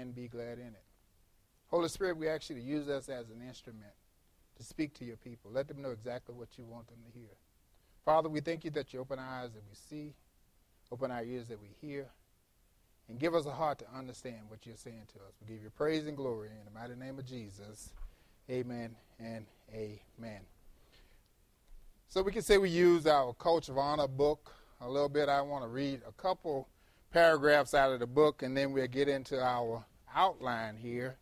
and be glad in it. Holy Spirit, we ask you to use us as an instrument to speak to your people. Let them know exactly what you want them to hear. Father, we thank you that you open our eyes that we see, open our ears that we hear, and give us a heart to understand what you're saying to us. We give you praise and glory in the mighty name of Jesus. Amen and amen. So we can say we use our Culture of Honor book a little bit. I want to read a couple paragraphs out of the book, and then we'll get into our outline here.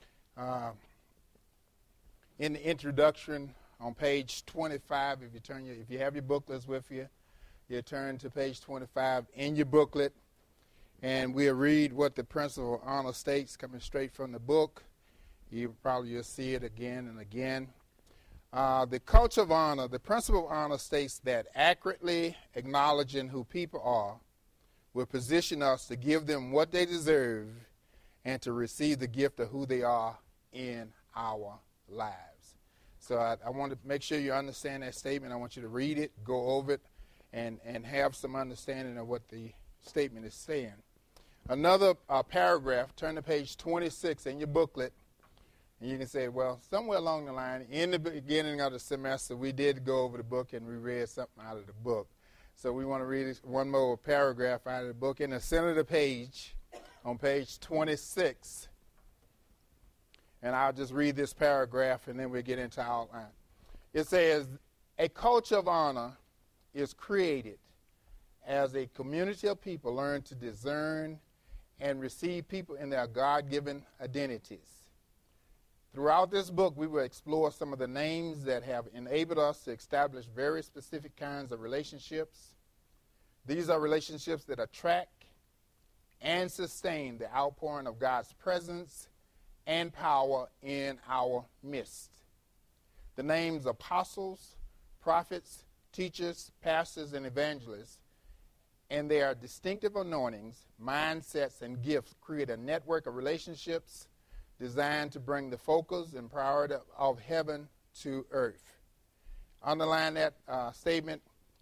In the introduction on page 25, if you have your booklets with you, you turn to page 25 in your booklet, and we'll read what the principle of honor states coming straight from the book. You'll see it again and again. The culture of honor, the principle of honor states that accurately acknowledging who people are will position us to give them what they deserve and to receive the gift of who they are in our lives. So I want to make sure you understand that statement. I want you to read it, go over it, and have some understanding of what the statement is saying. Another paragraph, turn to page 26 in your booklet, and you can say, well, somewhere along the line, in the beginning of the semester, we did go over the book and we read something out of the book. So we want to read one more paragraph out of the book. In the center of the page, on page 26, and I'll just read this paragraph and then we'll get into our outline. It says, a culture of honor is created as a community of people learn to discern and receive people in their God-given identities. Throughout this book, we will explore some of the names that have enabled us to establish very specific kinds of relationships. These are relationships that attract and sustain the outpouring of God's presence and power in our midst. The names apostles, prophets, teachers, pastors, and evangelists, and their distinctive anointings, mindsets, and gifts create a network of relationships designed to bring the focus and priority of heaven to earth. Underline that statement.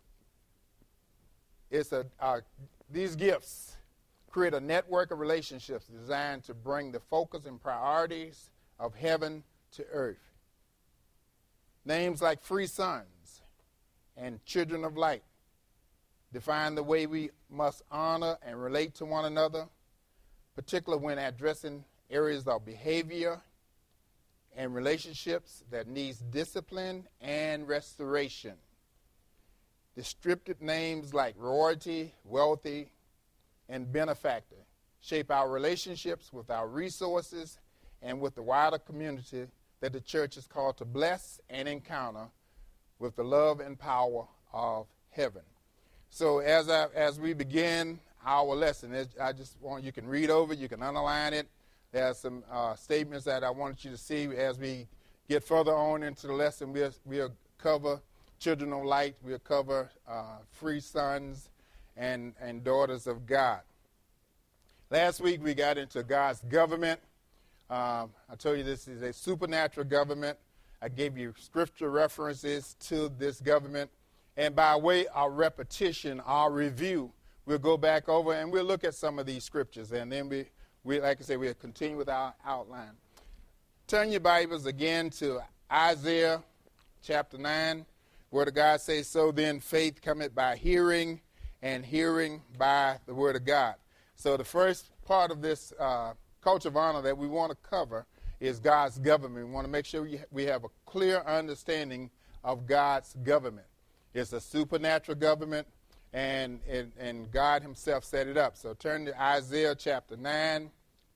These gifts create a network of relationships designed to bring the focus and priorities of heaven to earth. Names like free sons and children of light define the way we must honor and relate to one another, particularly when addressing areas of behavior and relationships that needs discipline and restoration. Descriptive names like royalty, wealthy, and benefactor shape our relationships with our resources and with the wider community that the church is called to bless and encounter with the love and power of heaven. So as we begin our lesson, I just want you can read over, you can underline it. There's some statements that I want you to see as we get further on into the lesson. We'll cover children of light. We'll cover free sons and daughters of God. Last week we got into God's government. I told you this is a supernatural government. I gave you scripture references to this government. And by way of repetition, our review, we'll go back over and we'll look at some of these scriptures. And then we like I say, we'll continue with our outline. Turn your Bibles again to Isaiah chapter 9, where the God says, so then faith cometh by hearing, and hearing by the word of God. So the first part of this culture of honor that we want to cover is God's government. We want to make sure we have a clear understanding of God's government. It's a supernatural government, and God himself set it up. So turn to Isaiah chapter 9.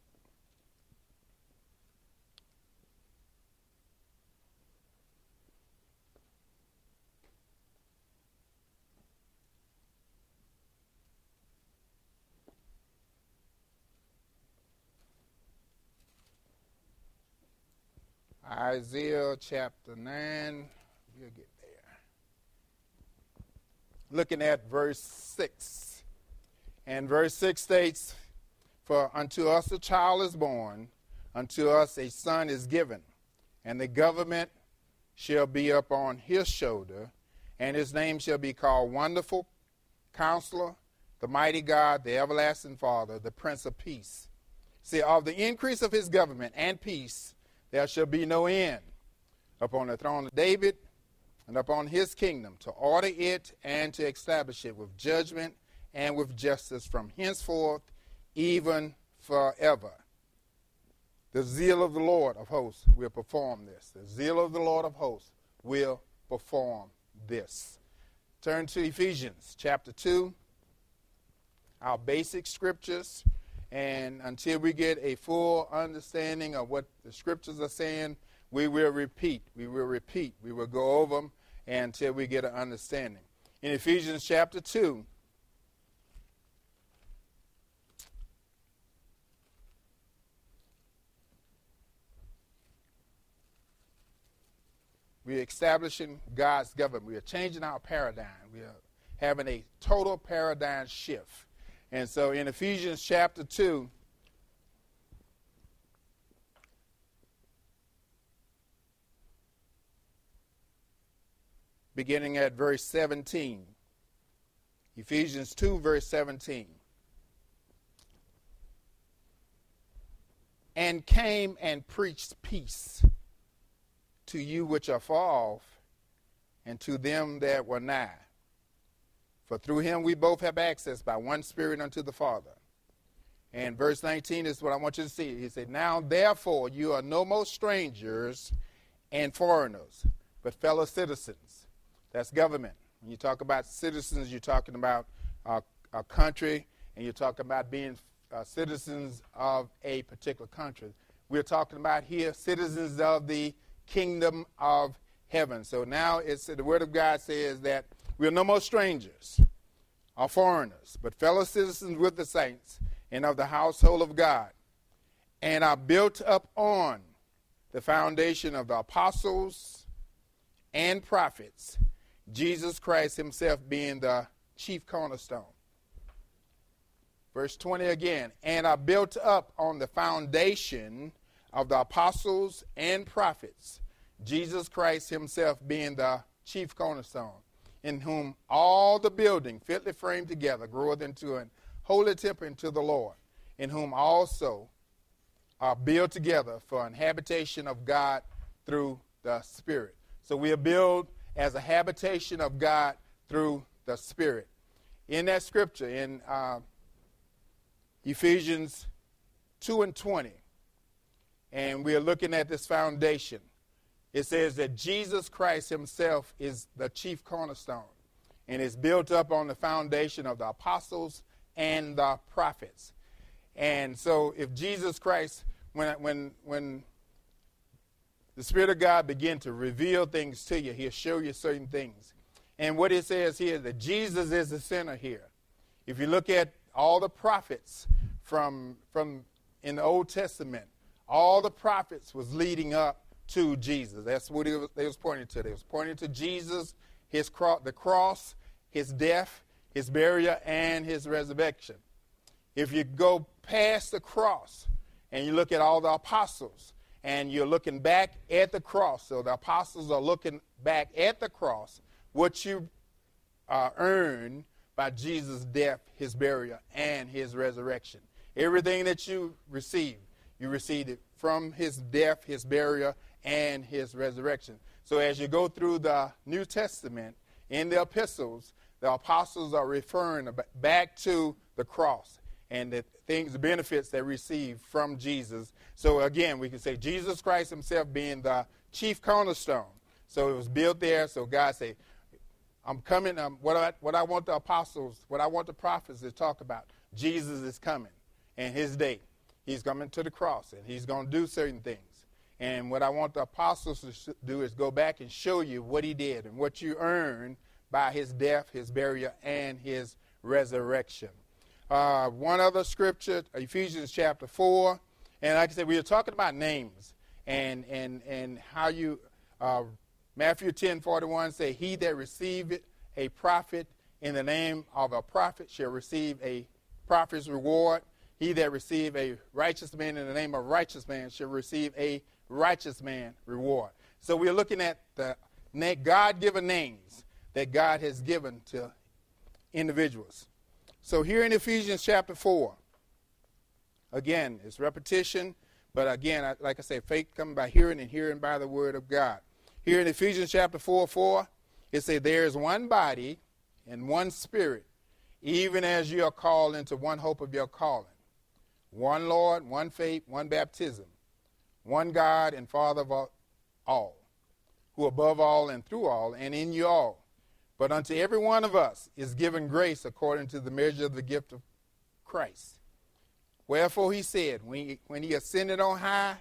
Isaiah chapter 9, we'll get there. Looking at verse 6. And verse 6 states, for unto us a child is born, unto us a son is given, and the government shall be upon his shoulder, and his name shall be called Wonderful Counselor, the Mighty God, the Everlasting Father, the Prince of Peace. See, of the increase of his government and peace, there shall be no end upon the throne of David and upon his kingdom, to order it and to establish it with judgment and with justice from henceforth, even forever. The zeal of the Lord of hosts will perform this. The zeal of the Lord of hosts will perform this. Turn to Ephesians chapter 2, our basic scriptures. And until we get a full understanding of what the scriptures are saying, we will repeat. We will go over them until we get an understanding. In Ephesians chapter 2, we're establishing God's government. We are changing our paradigm. We are having a total paradigm shift. And so in Ephesians chapter 2, beginning at verse 17. Ephesians 2, verse 17. And came and preached peace to you which are far off, and to them that were nigh. For through him we both have access by one Spirit unto the Father. And verse 19 is what I want you to see. He said, now therefore you are no more strangers and foreigners, but fellow citizens. That's government. When you talk about citizens, you're talking about a country, and you're talking about being citizens of a particular country. We're talking about here citizens of the kingdom of heaven. So now the word of God says that we are no more strangers or foreigners, but fellow citizens with the saints and of the household of God, and are built up on the foundation of the apostles and prophets, Jesus Christ himself being the chief cornerstone. Verse 20 again, and are built up on the foundation of the apostles and prophets, Jesus Christ himself being the chief cornerstone, in whom all the building fitly framed together groweth into an holy temple unto the Lord, in whom also are built together for an habitation of God through the Spirit. So we are built as a habitation of God through the Spirit. In that scripture, in Ephesians 2 and 20, and we are looking at this foundation. It says that Jesus Christ himself is the chief cornerstone, and is built up on the foundation of the apostles and the prophets. And so if Jesus Christ, when the Spirit of God begins to reveal things to you, he'll show you certain things. And what it says here is that Jesus is the center here. If you look at all the prophets from in the Old Testament, all the prophets was leading up to Jesus. That's what they was pointing to. They was pointing to Jesus, the cross, his death, his burial, and his resurrection. If you go past the cross and you look at all the apostles, and you're looking back at the cross, so the apostles are looking back at the cross, what you earned by Jesus' death, his burial, and his resurrection. Everything that you received it from his death, his burial, and his resurrection. So as you go through the New Testament, in the epistles, the apostles are referring back to the cross and the things, the benefits they received from Jesus. So again, we can say Jesus Christ himself being the chief cornerstone. So it was built there. So God said, I'm coming. What I want the apostles, what I want the prophets to talk about, Jesus is coming and his day. He's coming to the cross, and he's going to do certain things. And what I want the apostles to do is go back and show you what he did and what you earned by his death, his burial, and his resurrection. One other scripture, Ephesians chapter 4. And like I said, we were talking about names and how you, Matthew 10:41 say, he that receiveth a prophet in the name of a prophet shall receive a prophet's reward. He that receive a righteous man in the name of a righteous man shall receive a righteous man reward. So we're looking at the God-given names that God has given to individuals. So here in Ephesians chapter 4, Again, it's repetition, but again, like I said, faith comes by hearing and hearing by the word of God. Here in Ephesians chapter 4:4, it says, there is one body and one spirit, even as you are called into one hope of your calling. One Lord, one faith, one baptism, one God and Father of all, who above all and through all and in you all. But unto every one of us is given grace according to the measure of the gift of Christ. Wherefore he said, when he ascended on high,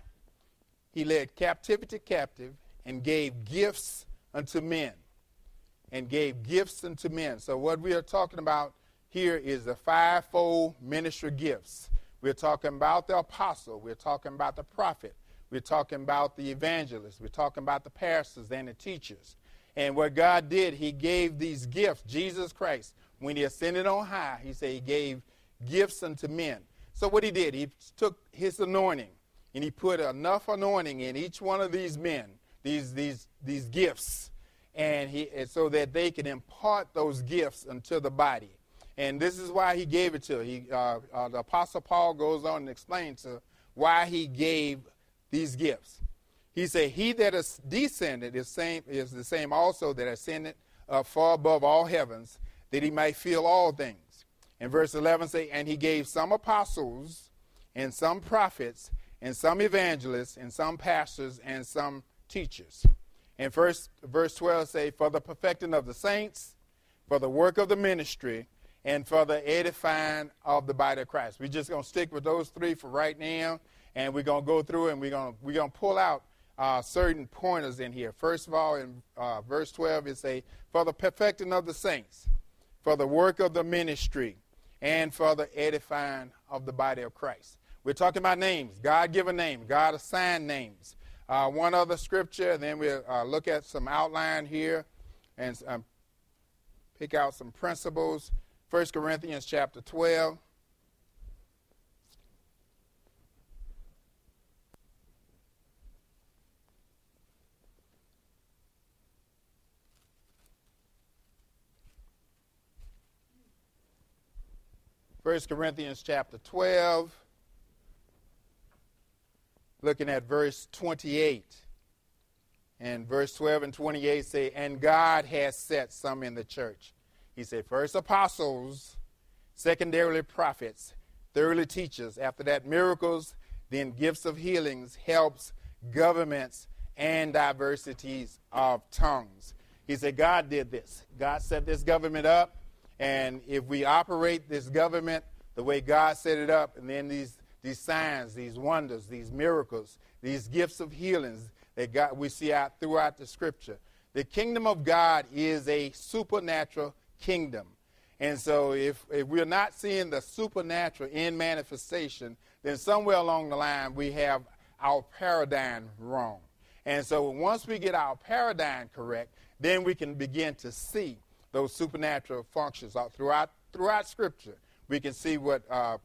he led captivity captive and gave gifts unto men. And gave gifts unto men. So what we are talking about here is the fivefold ministry gifts. We're talking about the apostle. We're talking about the prophet. We're talking about the evangelist. We're talking about the pastors and the teachers. And what God did, he gave these gifts. Jesus Christ, when he ascended on high, he said he gave gifts unto men. So what he did, he took his anointing and he put enough anointing in each one of these men, these gifts, and so that they can impart those gifts unto the body. And this is why he gave it to her. The Apostle Paul goes on and explains why he gave these gifts. He said, he that is descended is the same also that ascended far above all heavens, that he might fill all things. And verse 11 say, and he gave some apostles, and some prophets, and some evangelists, and some pastors, and some teachers. And verse 12 say, for the perfecting of the saints, for the work of the ministry, and for the edifying of the body of Christ. We're just going to stick with those three for right now, and we're going to go through and we're going to pull out certain pointers in here. First of all, in verse 12, it says, for the perfecting of the saints, for the work of the ministry, and for the edifying of the body of Christ. We're talking about names, God-given names, God-assigned names. One other scripture, and then we'll look at some outline here and pick out some principles. 1 Corinthians chapter 12. First Corinthians chapter 12, looking at verse 28. And verse 12 and 28 say, and God has set some in the church. He said, first apostles, secondarily prophets, thirdly teachers, after that miracles, then gifts of healings, helps, governments, and diversities of tongues. He said God did this. God set this government up, and if we operate this government the way God set it up, and then these signs, these wonders, these miracles, these gifts of healings that we see out throughout the scripture. The kingdom of God is a supernatural kingdom. And so if we're not seeing the supernatural in manifestation, then somewhere along the line we have our paradigm wrong. And so once we get our paradigm correct, then we can begin to see those supernatural functions throughout Scripture. We can see what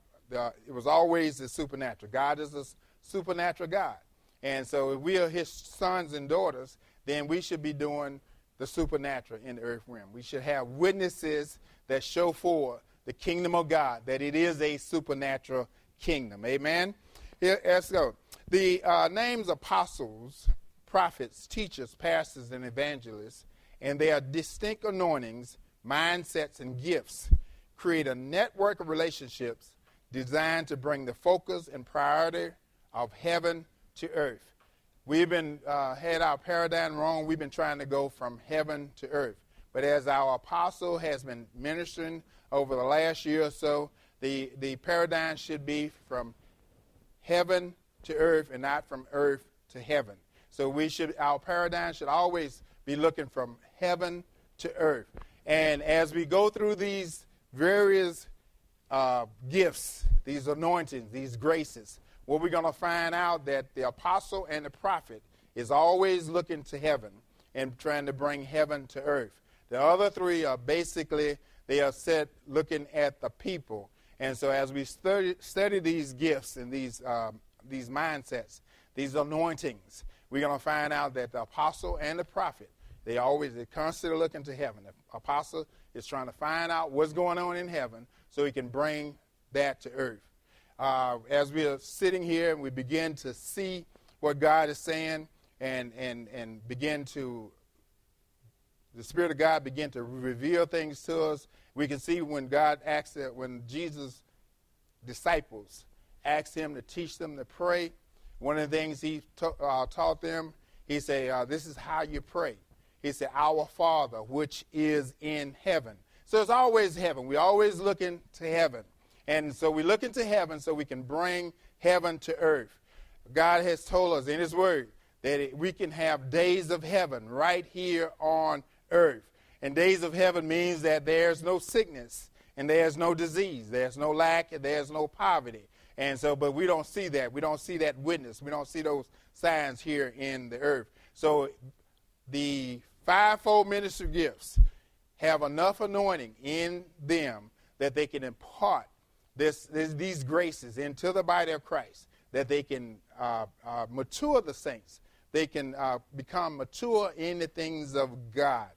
it was always the supernatural. God is a supernatural God. And so if we are his sons and daughters, then we should be doing the supernatural in the earth realm. We should have witnesses that show forth the kingdom of God, that it is a supernatural kingdom. Amen? Here, let's go. The names apostles, prophets, teachers, pastors, and evangelists, and their distinct anointings, mindsets, and gifts create a network of relationships designed to bring the focus and priority of heaven to earth. We've been had our paradigm wrong. We've been trying to go from heaven to earth. But as our apostle has been ministering over the last year or so, the paradigm should be from heaven to earth and not from earth to heaven. So our paradigm should always be looking from heaven to earth. And as we go through these various gifts, these anointings, these graces, what we're going to find out that the apostle and the prophet is always looking to heaven and trying to bring heaven to earth. The other three are basically, they are set looking at the people. And so as we study these gifts and these mindsets, these anointings, we're going to find out that the apostle and the prophet, they're constantly looking to heaven. The apostle is trying to find out what's going on in heaven so he can bring that to earth. as we are sitting here and we begin to see what God is saying and begin to, the Spirit of God begin to reveal things to us, we can see when God asked that, when Jesus' disciples asked him to teach them to pray, one of the things he taught them, he said, this is how you pray. He said, Our Father, which is in heaven. So it's always heaven. We're always looking to heaven. And so we look into heaven so we can bring heaven to earth. God has told us in his word that we can have days of heaven right here on earth. And days of heaven means that there's no sickness and there's no disease. There's no lack and there's no poverty. And so, but we don't see that. We don't see that witness. We don't see those signs here in the earth. So the fivefold ministry gifts have enough anointing in them that they can impart these graces into the body of Christ, that they can mature the saints. They can become mature in the things of God.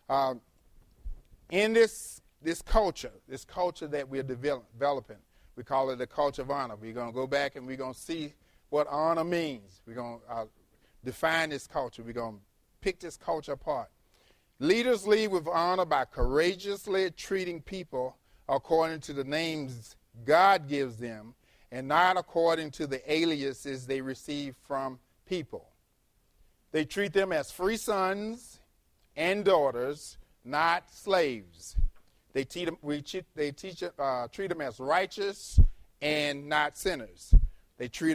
In this culture that we're developing, we call it the culture of honor. We're going to go back and we're going to see what honor means. We're going to define this culture. We're going to pick this culture apart. Leaders lead with honor by courageously treating people according to the names God gives them and not according to the aliases they receive from people. They treat them as free sons and daughters, not slaves. They treat them as righteous and not sinners. They treat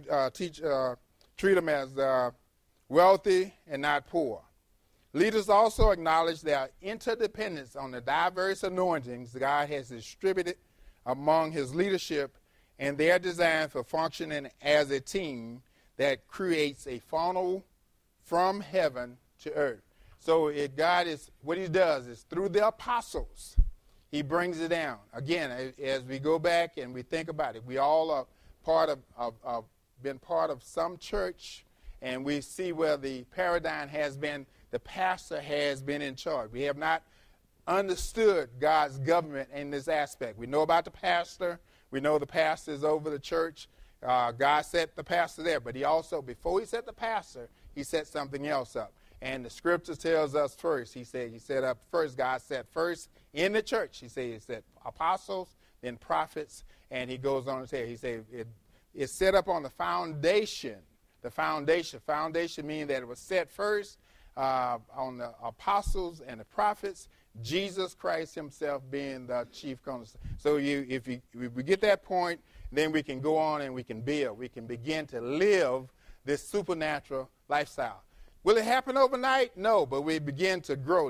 them as wealthy and not poor. Leaders also acknowledge their interdependence on the diverse anointings God has distributed among his leadership, and they're designed for functioning as a team that creates a funnel from heaven to earth. So God is, what he does is through the apostles, he brings it down. Again, as we go back and we think about it, we all are been part of some church, and we see where the paradigm has been, the pastor has been in charge. We have not understood God's government in this aspect. We know about the pastor. We know the pastor is over the church. God set the pastor there, but he also, before he set the pastor, he set something else up. And the scripture tells us first, he set up first, God set first in the church. He set apostles, then prophets, and he goes on to say, he said it's set up on the foundation. The foundation. Foundation meaning that it was set first on the apostles and the prophets, Jesus Christ himself being the chief cornerstone. So if we get that point, then we can go on and we can build. We can begin to live this supernatural lifestyle. Will it happen overnight? No, but we begin to grow.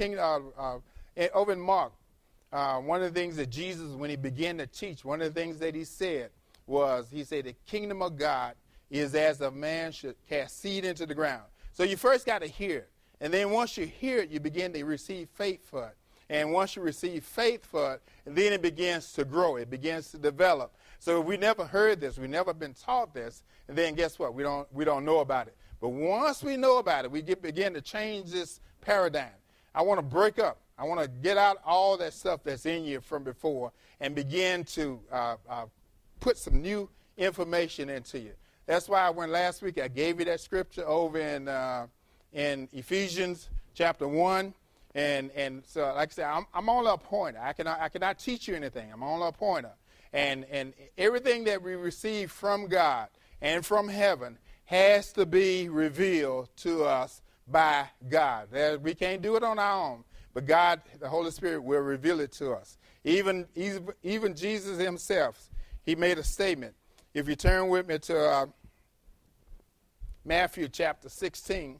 Over in Mark, one of the things that Jesus, when he began to teach, one of the things that he said was, he said, the kingdom of God is as a man should cast seed into the ground. So you first got to hear it. And then once you hear it, you begin to receive faith for it. And once you receive faith for it, then it begins to grow. It begins to develop. So we never heard this. We've never been taught this. And then guess what? We don't know about it. But once we know about it, we begin to change this paradigm. I want to break up. I want to get out all that stuff that's in you from before and begin to put some new information into you. That's why when last week I gave you that scripture over in Ephesians chapter 1. And so, like I said, I'm only a pointer. I cannot teach you anything. I'm only a pointer. And everything that we receive from God and from heaven has to be revealed to us by God. We can't do it on our own, but God, the Holy Spirit, will reveal it to us. Even Jesus himself, he made a statement. If you turn with me to Matthew chapter 16.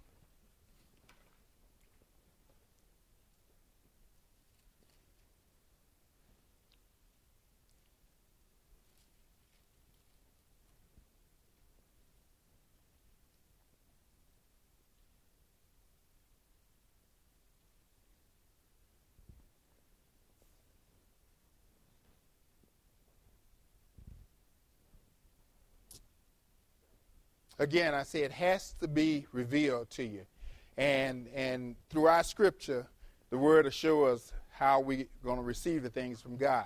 Again, I say it has to be revealed to you. And through our scripture, the word will show us how we're going to receive the things from God.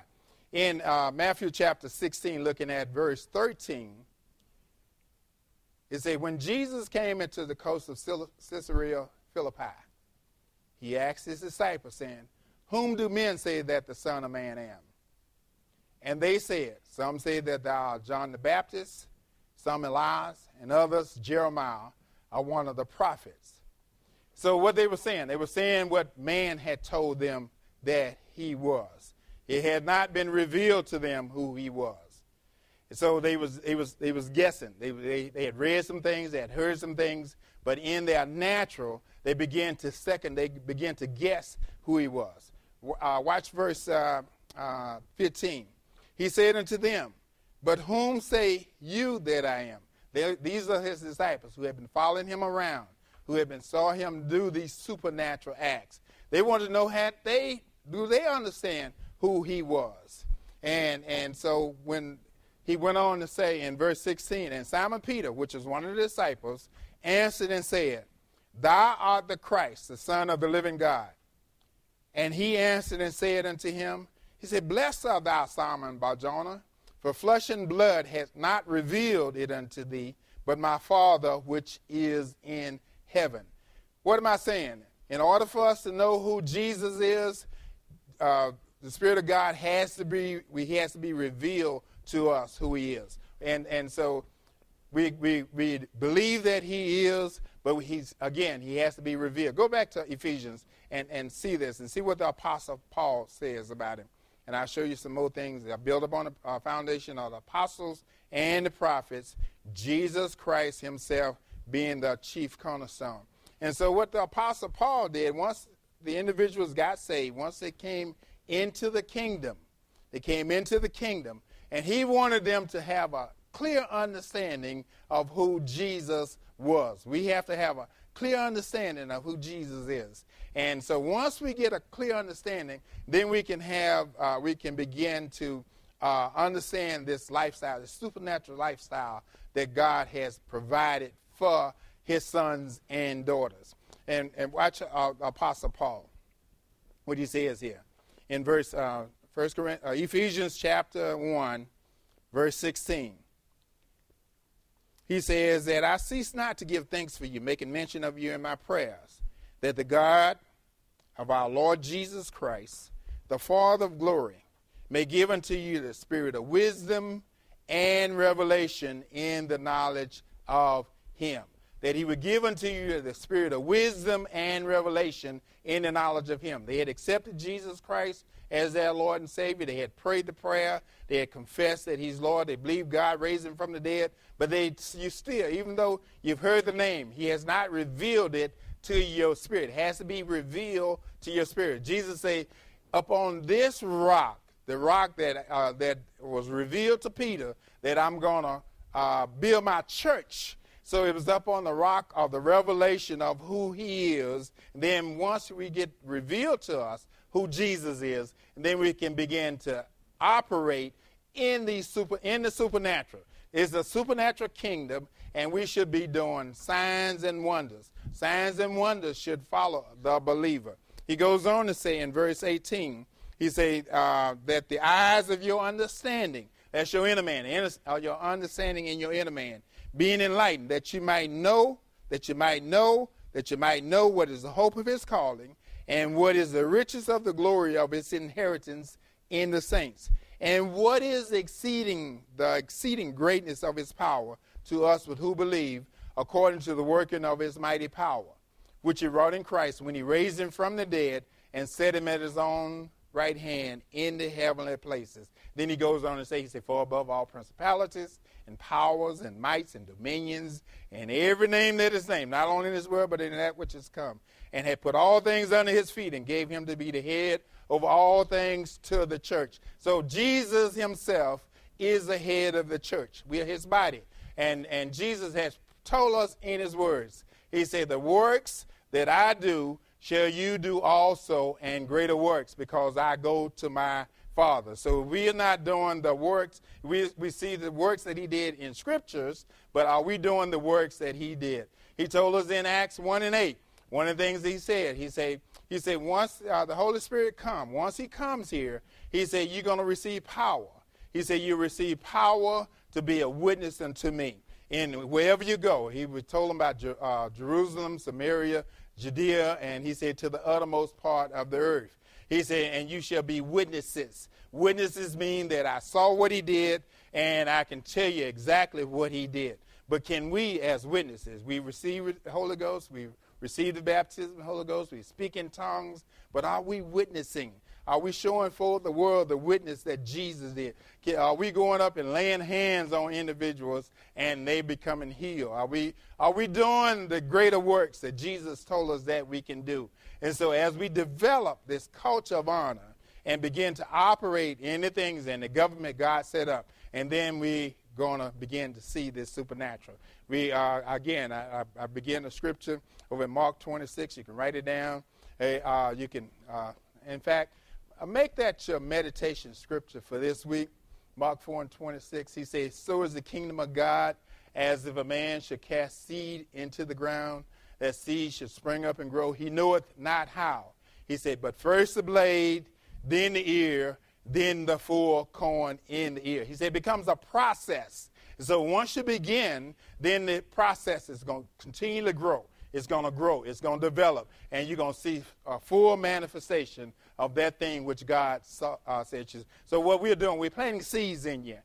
In Matthew chapter 16, looking at verse 13, it says, when Jesus came into the coast of Caesarea Philippi, he asked his disciples, saying, whom do men say that the Son of Man am? And they said, some say that thou art John the Baptist, some Elias, and others Jeremiah, or one of the prophets. So what they were saying what man had told them that he was. It had not been revealed to them who he was. And so they was guessing. They had read some things, they had heard some things, but in their natural, they began to guess who he was. Watch verse 15. He said unto them, but whom say you that I am? These are his disciples who had been following him around, who had been saw him do these supernatural acts. They wanted to know, do they understand who he was? And so when he went on to say in verse 16, and Simon Peter, which is one of the disciples, answered and said, thou art the Christ, the Son of the living God. And he answered and said unto him, he said, blessed art thou, Simon Bar-Jonah, for flesh and blood has not revealed it unto thee, but my Father which is in heaven. What am I saying? In order for us to know who Jesus is, the Spirit of God has to be revealed to us who he is. And so we believe that he is, but he has to be revealed. Go back to Ephesians and see this and see what the Apostle Paul says about him. And I'll show you some more things that are built upon the foundation of the apostles and the prophets, Jesus Christ himself being the chief cornerstone. And so what the Apostle Paul did, once the individuals got saved, once they came into the kingdom, and he wanted them to have a clear understanding of who Jesus was. We have to have a clear understanding of who Jesus is. And so once we get a clear understanding, then we can begin to understand this lifestyle, this supernatural lifestyle that God has provided for his sons and daughters. And watch Apostle Paul, what he says here in verse Ephesians chapter 1, verse 16. He says that I cease not to give thanks for you, making mention of you in my prayers, that the God of our Lord Jesus Christ, the Father of glory, may give unto you the spirit of wisdom and revelation in the knowledge of him. That he would give unto you the spirit of wisdom and revelation in the knowledge of him. They had accepted Jesus Christ as their Lord and Savior. They had prayed the prayer. They had confessed that he's Lord. They believed God raised him from the dead. But you still, even though you've heard the name, he has not revealed it to your spirit. It has to be revealed to your spirit. Jesus said, upon this rock, the rock that was revealed to Peter, that I'm going to build my church. So it was up on the rock of the revelation of who he is. And then once we get revealed to us who Jesus is, and then we can begin to operate in the supernatural. It's a supernatural kingdom, and we should be doing signs and wonders. Signs and wonders should follow the believer. He goes on to say in verse 18, he says that the eyes of your understanding, that's your inner man, your understanding in your inner man, being enlightened, that you might know what is the hope of his calling, and what is the riches of the glory of his inheritance in the saints, and what is the exceeding greatness of his power to us who believe, according to the working of his mighty power, which he wrought in Christ when he raised him from the dead and set him at his own right hand in the heavenly places. Then he goes on to say, he said, for above all principalities and powers and mights and dominions and every name that is named, not only in this world but in that which is come, and had put all things under his feet and gave him to be the head over all things to the church. So Jesus himself is the head of the church. We are his body. And Jesus has told us in his words, he said, the works that I do shall you do also, and greater works, because I go to my Father. So we are not doing the works. We see the works that he did in scriptures, but are we doing the works that he did? He told us in Acts 1 and 8, one of the things he said, He said, once the Holy Spirit comes, once he comes here, he said, you're going to receive power. He said, you receive power to be a witness unto me. And wherever you go, he told them about Jerusalem, Samaria, Judea, and he said, to the uttermost part of the earth. He said, and you shall be witnesses. Witnesses mean that I saw what he did, and I can tell you exactly what he did. But can we, as witnesses, we receive the Holy Ghost, we receive the baptism of the Holy Ghost, we speak in tongues, but are we witnessing? Are we showing forth the world the witness that Jesus did? Are we going up and laying hands on individuals and they becoming healed? Are we doing the greater works that Jesus told us that we can do? And so as we develop this culture of honor and begin to operate in the things in the government God set up, and then we going to begin to see this supernatural. Again, I begin the scripture over in Mark 26. You can write it down. You can, in fact, make that your meditation scripture for this week. Mark 4:26. He says, so is the kingdom of God, as if a man should cast seed into the ground, that seed should spring up and grow. He knoweth not how. He said, but first the blade, then the ear, then the full corn in the ear. He said it becomes a process. So once you begin, then the process is going to continue to grow. It's going to grow. It's going to develop. And you're going to see a full manifestation of that thing which God said. So what we're doing, we're planting seeds in you.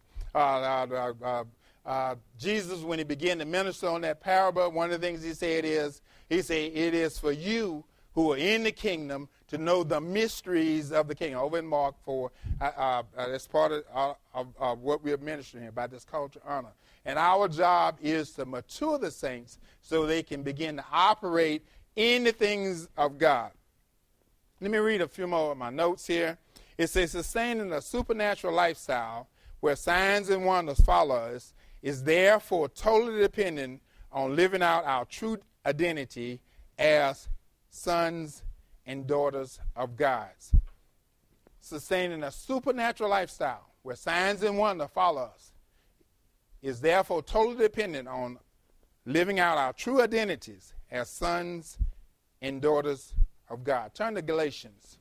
Jesus, when he began to minister on that parable, one of the things he said, it is for you who are in the kingdom to know the mysteries of the kingdom. Over in Mark 4, that's part of what we're ministering here about this culture of honor. And our job is to mature the saints so they can begin to operate in the things of God. Let me read a few more of my notes here. It says, sustaining a supernatural lifestyle where signs and wonders follow us is therefore totally dependent on living out our true identity as sons and daughters of God. Sustaining a supernatural lifestyle where signs and wonders follow us is therefore totally dependent on living out our true identities as sons and daughters of God. Turn to Galatians.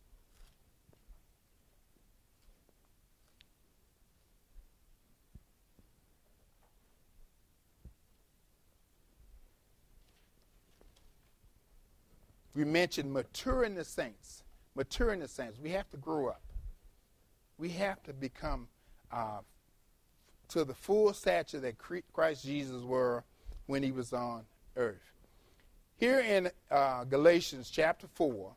We mentioned maturing the saints. Maturing the saints. We have to grow up. We have to become to the full stature that Christ Jesus were when he was on earth. Here in Galatians chapter 4,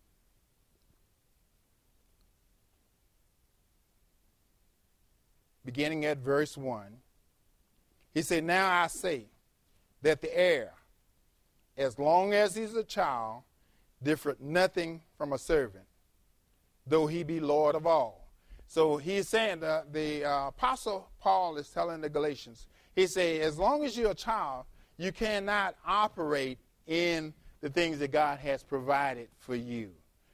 beginning at verse 1, he said, now I say that the heir, as long as he's a child, differeth nothing from a servant, though he be Lord of all. So he's saying, the Apostle Paul is telling the Galatians, he said, as long as you're a child, you cannot operate in the things that God has provided for you.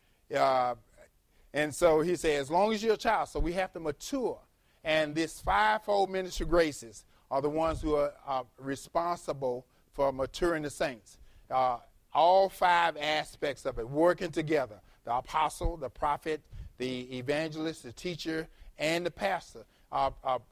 And so he said, as long as you're a child, so we have to mature. And this fivefold ministry graces are the ones who are responsible for maturing the saints. All five aspects of it working together. The apostle, the prophet, the evangelist, the teacher, and the pastor are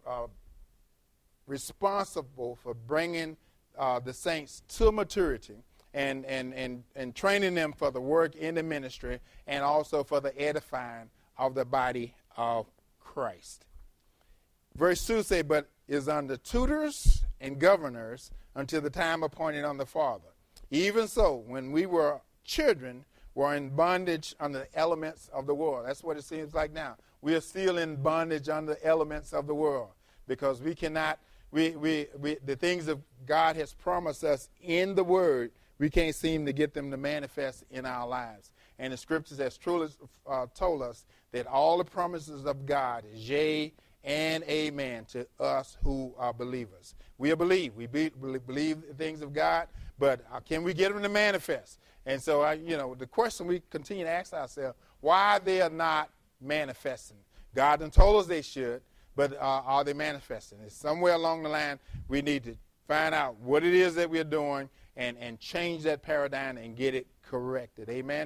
responsible for bringing the saints to maturity and training them for the work in the ministry and also for the edifying of the body of Christ. Verse 2 says, but is under tutors and governors until the time appointed on the Father. Even so, when we were children, were in bondage under the elements of the world. That's what it seems like now. We are still in bondage under the elements of the world because we cannot, the things that God has promised us in the Word, we can't seem to get them to manifest in our lives. And the Scriptures has truly told us that all the promises of God is yea and amen to us who are believers. We are believe. We believe the things of God, but can we get them to manifest? And so, the question we continue to ask ourselves, why they are not manifesting? God done told us they should, but are they manifesting? It's somewhere along the line we need to find out what it is that we're doing and change that paradigm and get it corrected. Amen?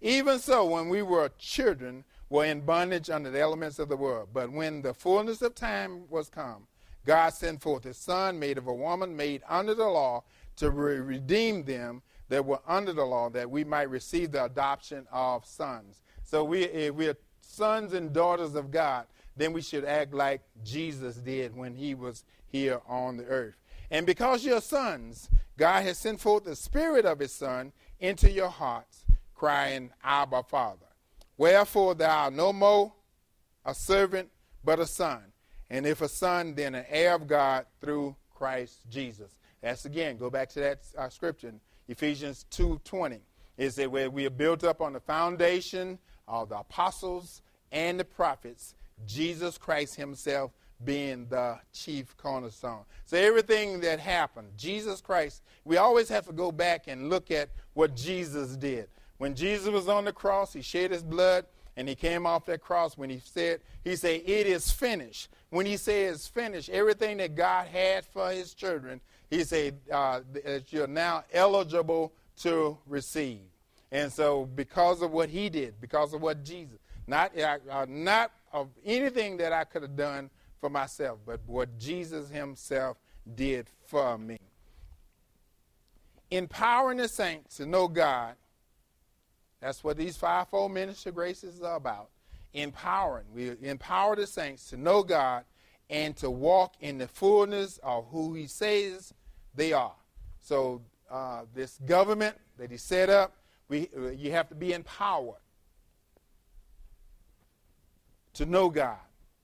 Even so, when we were children, were in bondage under the elements of the world. But when the fullness of time was come, God sent forth his Son, made of a woman, made under the law, to redeem them that were under the law, that we might receive the adoption of sons. So if we're sons and daughters of God, then we should act like Jesus did when he was here on the earth. And because you're sons, God has sent forth the Spirit of his Son into your hearts, crying, Abba, Father. Wherefore thou art no more a servant, but a son. And if a son, then an heir of God through Christ Jesus. That's again, go back to that scripture in Ephesians 2:20. It said where we are built up on the foundation of the apostles and the prophets, Jesus Christ himself being the chief cornerstone. So everything that happened, Jesus Christ, we always have to go back and look at what Jesus did. When Jesus was on the cross, he shed his blood, and he came off that cross. When he said, it is finished. When he said it's finished, everything that God had for his children, he said that you're now eligible to receive. And so because of what he did, because of what Jesus, not of anything that I could have done for myself, but what Jesus himself did for me. Empowering the saints to know God. That's what these fivefold ministry graces are about. Empowering. We empower the saints to know God and to walk in the fullness of who he says they are. So this government that he set up, you have to be empowered to know God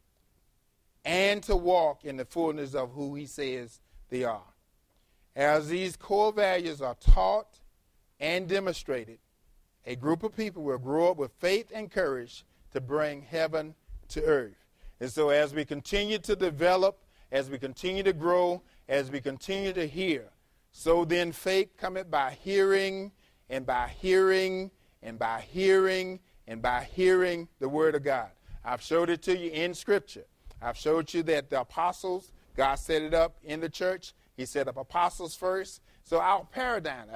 and to walk in the fullness of who he says they are. As these core values are taught and demonstrated, a group of people will grow up with faith and courage to bring heaven to earth. And so as we continue to develop, as we continue to grow, as we continue to hear, so then faith cometh by hearing, and by hearing, and by hearing, and by hearing the word of God. I've showed it to you in Scripture. I've showed you that the apostles, God set it up in the church. He set up apostles first. So our paradigm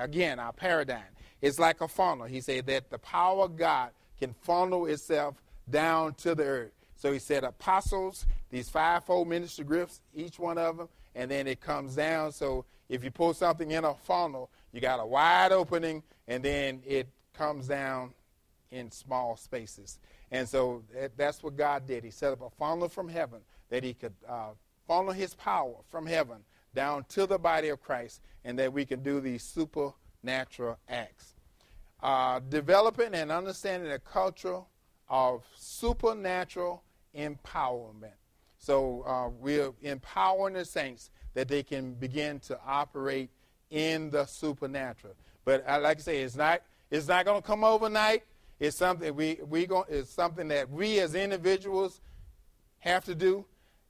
is like a funnel. He said that the power of God can funnel itself down to the earth. So he said apostles, these fivefold ministry gifts, each one of them, and then it comes down. So if you pull something in a funnel, you got a wide opening, and then it comes down in small spaces. And so that's what God did. He set up a funnel from heaven that he could funnel his power from heaven down to the body of Christ, and that we can do these supernatural acts. Developing and understanding the culture of supernatural empowerment. So we're empowering the saints that they can begin to operate in the supernatural. But like I say, it's not going to come overnight. It's something it's something that we as individuals have to do.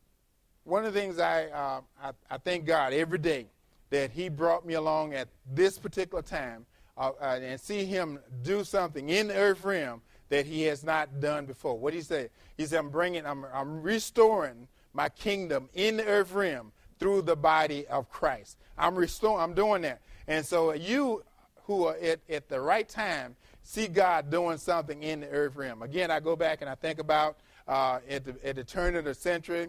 One of the things I thank God every day that he brought me along at this particular time and see him do something in the earth realm that he has not done before. What did he say? He said, I'm restoring my kingdom in the earth realm through the body of Christ. I'm doing that. And so you who are at the right time see God doing something in the earth realm. Again, I go back and I think about at the turn of the century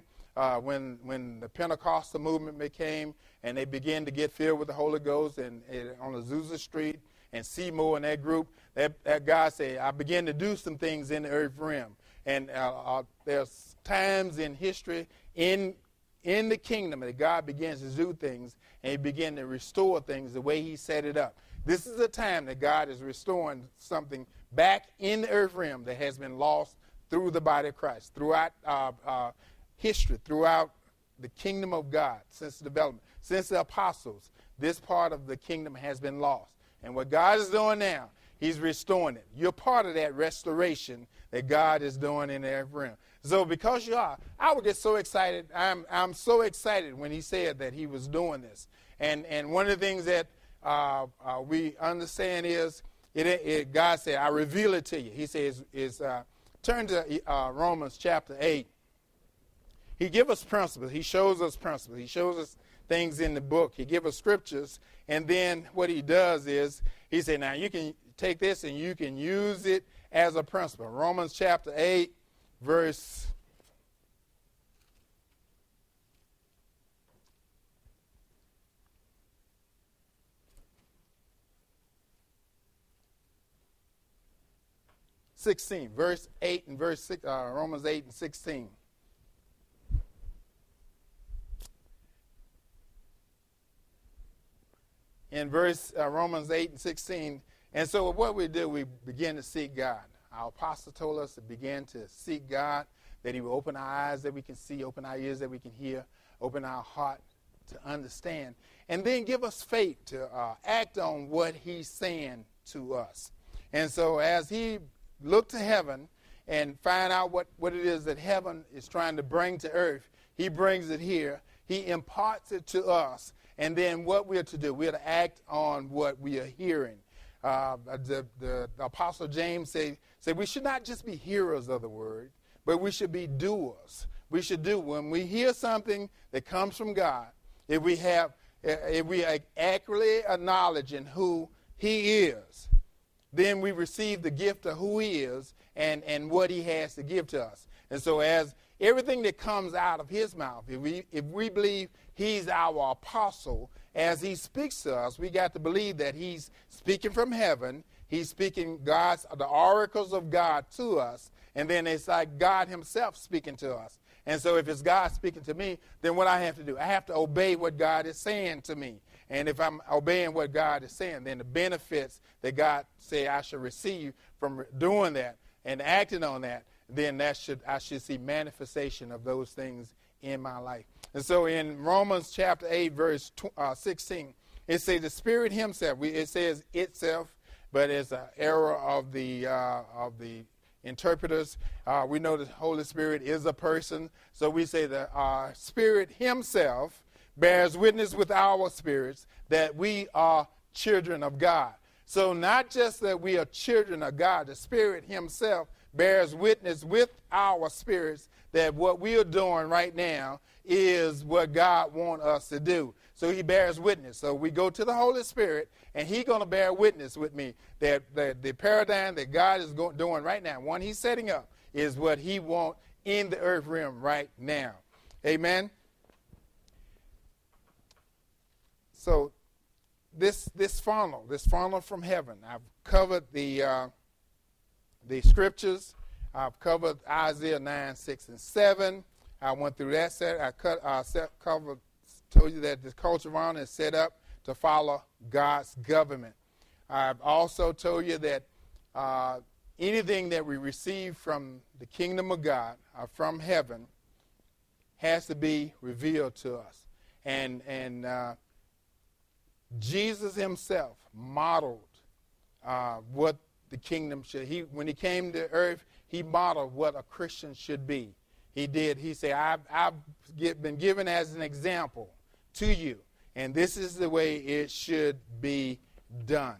when the Pentecostal movement came and they began to get filled with the Holy Ghost and on Azusa Street and Seymour and that group, that God said, I began to do some things in the earth realm. And there's times in history in the kingdom that God begins to do things and he began to restore things the way he set it up. This is a time that God is restoring something back in the earth realm that has been lost through the body of Christ, throughout history, throughout the kingdom of God, since the development, since the apostles. This part of the kingdom has been lost. And what God is doing now, he's restoring it. You're part of that restoration that God is doing in the earth realm. So because you are, I would get so excited. I'm so excited when he said that he was doing this. And one of the things that we understand is God said, I reveal it to you. He says, turn to Romans chapter 8. He gives us principles. He shows us principles. He shows us things in the book. He gives us scriptures. And then what he does is he said, now you can take this and you can use it as a principle. Romans chapter 8, verse 16, verse 8 and verse 6, Romans 8 and 16. In Romans 8 and 16, and so what we do, we begin to seek God. Our apostle told us to begin to seek God, that he will open our eyes that we can see, open our ears that we can hear, open our heart to understand, and then give us faith to act on what he's saying to us. And so as he look to heaven and find out what it is that heaven is trying to bring to earth, he brings it here. He imparts it to us. And then what we're to do, we're to act on what we are hearing. The Apostle James said we should not just be hearers of the word, but we should be doers. We should do. When we hear something that comes from God, if we are accurately acknowledging who he is, then we receive the gift of who he is and what he has to give to us. And so as everything that comes out of his mouth, if we believe he's our apostle, as he speaks to us, we got to believe that he's speaking from heaven. He's speaking the oracles of God to us. And then it's like God himself speaking to us. And so if it's God speaking to me, then what I have to do, I have to obey what God is saying to me. And if I'm obeying what God is saying, then the benefits that God say I should receive from doing that and acting on that, then I should see manifestation of those things in my life. And so in Romans chapter 8, verse 16, it says the Spirit himself, it says itself, but it's an error of the interpreters. We know the Holy Spirit is a person, so we say the Spirit himself bears witness with our spirits that we are children of God. So not just that we are children of God, the Spirit himself bears witness with our spirits that what we are doing right now is what God wants us to do. So he bears witness. So we go to the Holy Spirit, and he's going to bear witness with me that the paradigm that God is doing right now, one he's setting up, is what he wants in the earth realm right now. Amen? So this funnel from heaven, I've covered the scriptures. I've covered Isaiah 9, 6, and 7. I went through that set. Told you that this culture of honor is set up to follow God's government. I've also told you that anything that we receive from the kingdom of God, from heaven, has to be revealed to us. And Jesus himself modeled what the kingdom should. When he came to earth, he modeled what a Christian should be. He did. He said, I've been given as an example to you, and this is the way it should be done.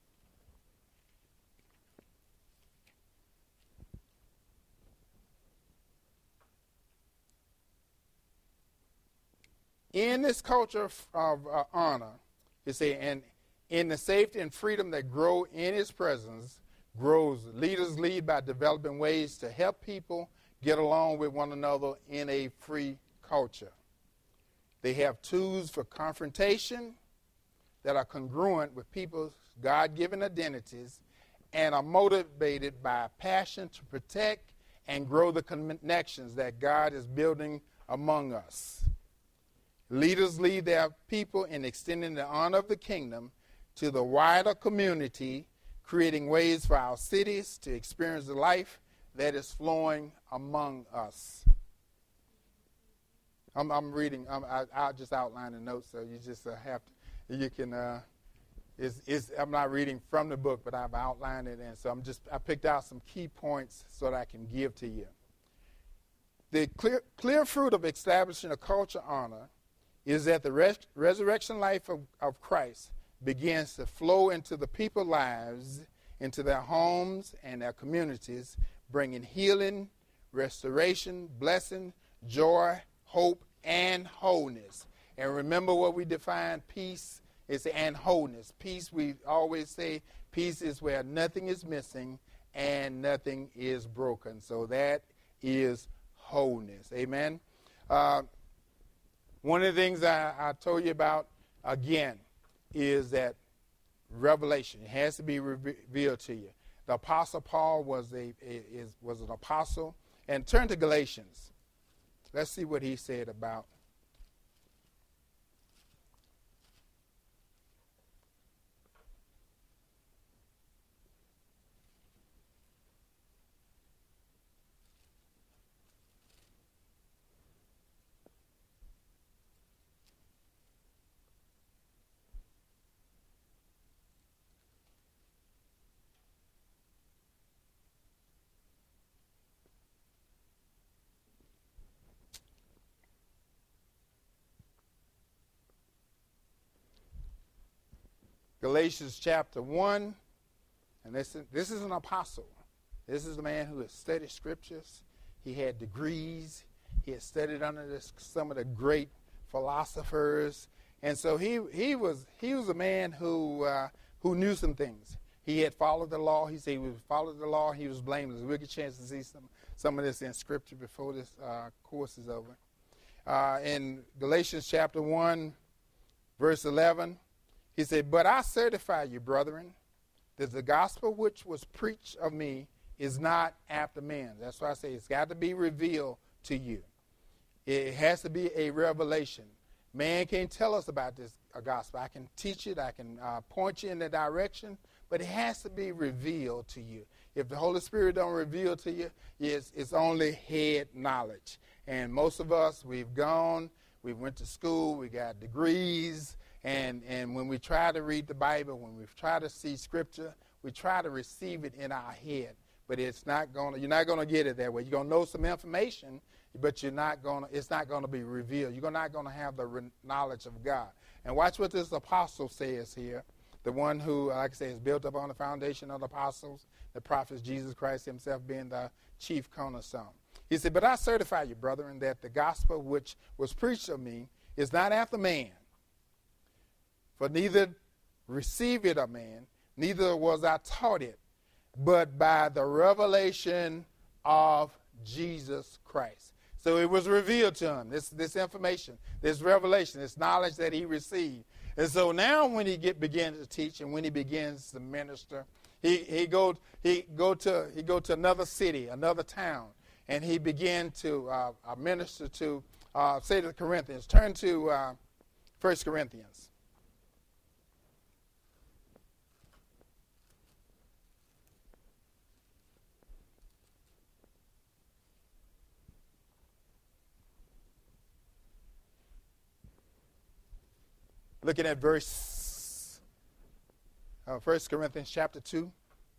In this culture of honor, you say, and in the safety and freedom that grow in his presence, leaders lead by developing ways to help people get along with one another in a free culture. They have tools for confrontation that are congruent with people's God-given identities and are motivated by a passion to protect and grow the connections that God is building among us. Leaders lead their people in extending the honor of the kingdom to the wider community, creating ways for our cities to experience the life that is flowing among us. I'm reading. I'll just outline the notes, so you just have to. You can. I'm not reading from the book, but I've outlined it, and so I picked out some key points so that I can give to you. The clear fruit of establishing a culture honor is that the resurrection life of Christ begins to flow into the people's lives, into their homes and their communities, bringing healing, restoration, blessing, joy, hope, and wholeness. And remember what we define peace It's and wholeness. Peace, we always say, peace is where nothing is missing and nothing is broken. So that is wholeness. Amen. One of the things I told you about, again, is that revelation. It has to be revealed to you. The Apostle Paul was an apostle. And turn to Galatians. Let's see what he said about Galatians chapter 1. And this is an apostle. This is a man who has studied scriptures. He had degrees. He had studied under some of the great philosophers. And so he was a man who knew some things. He had followed the law. He said he followed the law. He was blameless. We'll get a chance to see some of this in scripture before this course is over. In Galatians chapter 1, verse 11, he said, "But I certify you, brethren, that the gospel which was preached of me is not after man." That's why I say it's got to be revealed to you. It has to be a revelation. Man can't tell us about this gospel. I can teach it. I can point you in the direction, but it has to be revealed to you. If the Holy Spirit don't reveal to you, it's only head knowledge. And most of us, we went to school, we got degrees, and when we try to read the Bible, when we try to see Scripture, we try to receive it in our head. But you're not going to get it that way. You're going to know some information, but it's not going to be revealed. You're not going to have the knowledge of God. And watch what this apostle says here. The one who, like I say, is built up on the foundation of the apostles, the prophets, Jesus Christ himself being the chief cornerstone. He said, "But I certify you, brethren, that the gospel which was preached of me is not after man. For neither received it of man, neither was I taught it, but by the revelation of Jesus Christ." So it was revealed to him, this information, this revelation, this knowledge that he received. And so now when he begins to teach and when he begins to minister, he go to another city, another town, and he began to minister to, say to the Corinthians. Turn to 1 Corinthians. Looking at 1 Corinthians chapter 2,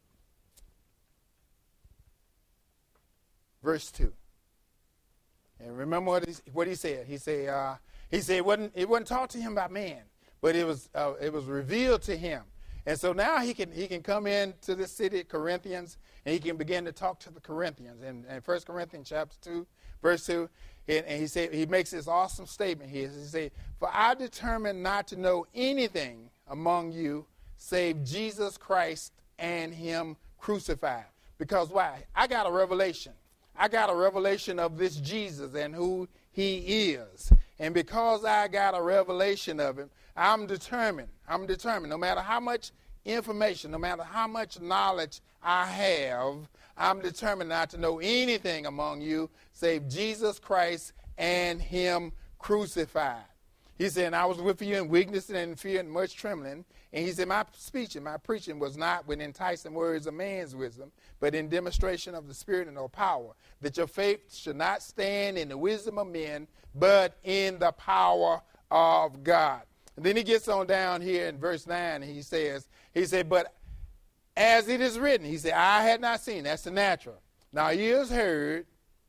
verse 2. And remember what he said. He said it wasn't taught to him by man, but it was revealed to him. And so now he can come into this city, Corinthians, and he can begin to talk to the Corinthians. And 1 Corinthians chapter 2, verse 2, and he makes this awesome statement here. He said, "For I determined not to know anything among you save Jesus Christ and him crucified." Because why? I got a revelation. I got a revelation of this Jesus and who he is. And because I got a revelation of him, I'm determined. No matter how much information, no matter how much knowledge I have, I'm determined not to know anything among you save Jesus Christ and him crucified. He said, "And I was with you in weakness and in fear and much trembling." And he said, "My speech and my preaching was not with enticing words of man's wisdom, but in demonstration of the Spirit and of power, that your faith should not stand in the wisdom of men, but in the power of God." And then he gets on down here in verse 9, and he said, "But as it is written," he said, "I had not seen," that's the natural, "now ears heard,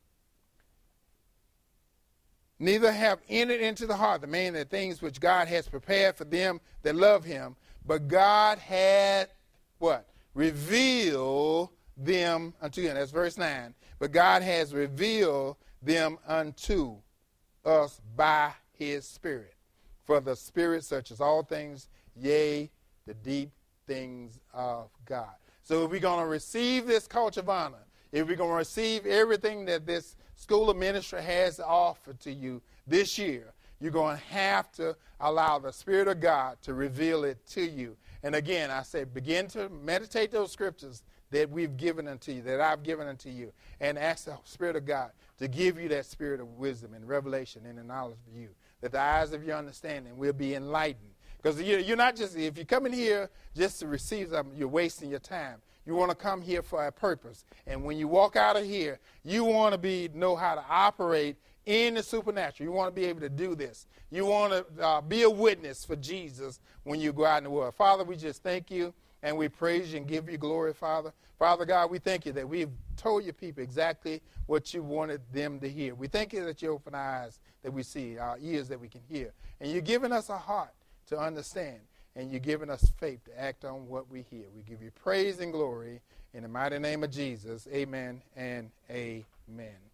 neither have entered into the heart the man the things which God has prepared for them that love him, but God had," what? "Revealed them unto him." That's verse 9. "But God has revealed them unto us by his Spirit. For the Spirit searches all things, yea, the deep things of God. So if we're going to receive this culture of honor, if we're going to receive everything that this School of Ministry has to offer to you this year, you're going to have to allow the Spirit of God to reveal it to you. And again, I say, begin to meditate those scriptures that we've given unto you, that I've given unto you, and ask the Spirit of God to give you that spirit of wisdom and revelation and the knowledge of you, that the eyes of your understanding will be enlightened. Because you're not just, if you come in here just to receive something, you're wasting your time. You want to come here for a purpose. And when you walk out of here, you want to know how to operate in the supernatural. You want to be able to do this. You want to be a witness for Jesus when you go out in the world. Father, we just thank you and we praise you and give you glory, Father. Father God, we thank you that we've told your people exactly what you wanted them to hear. We thank you that you open our eyes that we see, our ears that we can hear. And you're giving us a heart to understand. And you're giving us faith to act on what we hear. We give you praise and glory in the mighty name of Jesus. Amen and amen.